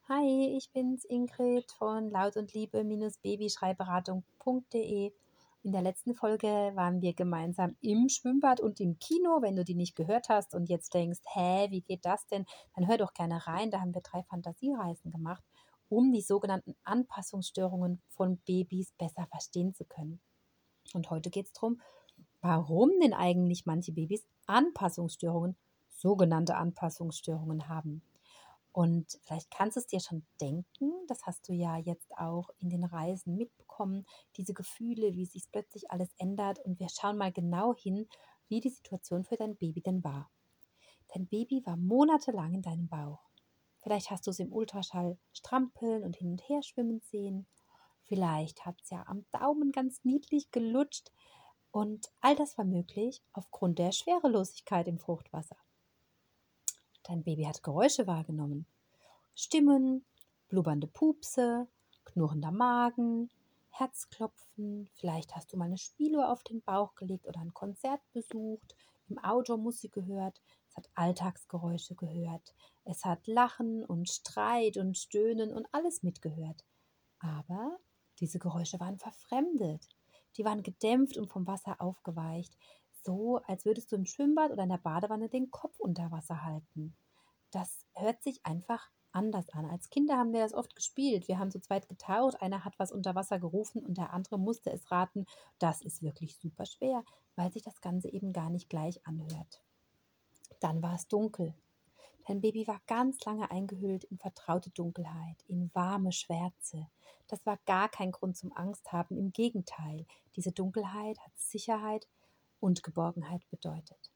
Hi, ich bin's Ingrid von Laut und Liebe-Babyschreiberatung.de. In der letzten Folge waren wir gemeinsam im Schwimmbad und im Kino. Wenn du die nicht gehört hast und jetzt denkst, hä, wie geht das denn? Dann hör doch gerne rein. Da haben wir 3 Fantasiereisen gemacht, um die sogenannten Anpassungsstörungen von Babys besser verstehen zu können. Und heute geht es darum, warum denn eigentlich manche Babys Anpassungsstörungen, sogenannte Anpassungsstörungen haben. Und vielleicht kannst du es dir schon denken, das hast du ja jetzt auch in den Reisen mitbekommen, diese Gefühle, wie sich plötzlich alles ändert. Und wir schauen mal genau hin, wie die Situation für dein Baby denn war. Dein Baby war monatelang in deinem Bauch. Vielleicht hast du es im Ultraschall strampeln und hin und her schwimmen sehen. Vielleicht hat es ja am Daumen ganz niedlich gelutscht. Und all das war möglich aufgrund der Schwerelosigkeit im Fruchtwasser. Dein Baby hat Geräusche wahrgenommen. Stimmen, blubbernde Pupse, knurrender Magen, Herzklopfen. Vielleicht hast du mal eine Spieluhr auf den Bauch gelegt oder ein Konzert besucht, im Auto Musik gehört. Es hat Alltagsgeräusche gehört. Es hat Lachen und Streit und Stöhnen und alles mitgehört. Aber diese Geräusche waren verfremdet. Die waren gedämpft und vom Wasser aufgeweicht, so als würdest du im Schwimmbad oder in der Badewanne den Kopf unter Wasser halten. Das hört sich einfach anders an. Als Kinder haben wir das oft gespielt. Wir haben zu zweit getaucht, einer hat was unter Wasser gerufen und der andere musste es raten. Das ist wirklich super schwer, weil sich das Ganze eben gar nicht gleich anhört. Dann war es dunkel. Dein Baby war ganz lange eingehüllt in vertraute Dunkelheit, in warme Schwärze. Das war gar kein Grund zum Angst haben, im Gegenteil. Diese Dunkelheit hat Sicherheit und Geborgenheit bedeutet.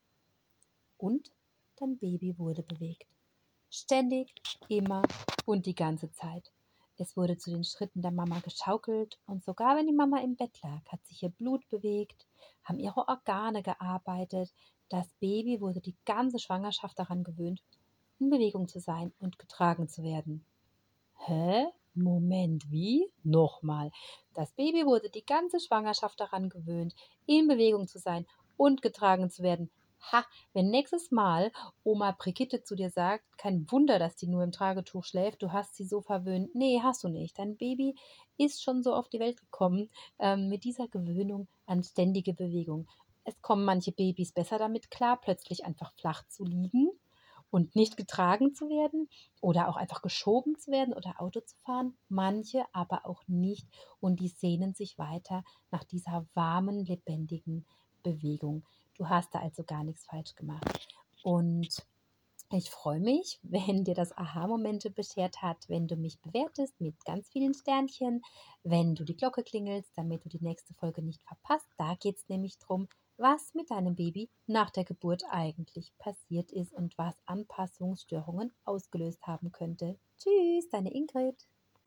Und dein Baby wurde bewegt. Ständig, immer und die ganze Zeit. Es wurde zu den Schritten der Mama geschaukelt und sogar wenn die Mama im Bett lag, hat sich ihr Blut bewegt, haben ihre Organe gearbeitet. Das Baby wurde die ganze Schwangerschaft daran gewöhnt, in Bewegung zu sein und getragen zu werden. Hä? Moment, wie? Nochmal. Das Baby wurde die ganze Schwangerschaft daran gewöhnt, in Bewegung zu sein und getragen zu werden. Ha, wenn nächstes Mal Oma Brigitte zu dir sagt, kein Wunder, dass die nur im Tragetuch schläft, du hast sie so verwöhnt. Nee, hast du nicht. Dein Baby ist schon so auf die Welt gekommen, mit dieser Gewöhnung an ständige Bewegung. Es kommen manche Babys besser damit klar, plötzlich einfach flach zu liegen und nicht getragen zu werden oder auch einfach geschoben zu werden oder Auto zu fahren, manche aber auch nicht und die sehnen sich weiter nach dieser warmen, lebendigen Bewegung. Du hast da also gar nichts falsch gemacht. Und ich freue mich, wenn dir das Aha-Momente beschert hat, wenn du mich bewertest mit ganz vielen Sternchen, wenn du die Glocke klingelst, damit du die nächste Folge nicht verpasst. Da geht es nämlich darum, was mit deinem Baby nach der Geburt eigentlich passiert ist und was Anpassungsstörungen ausgelöst haben könnte. Tschüss, deine Ingrid.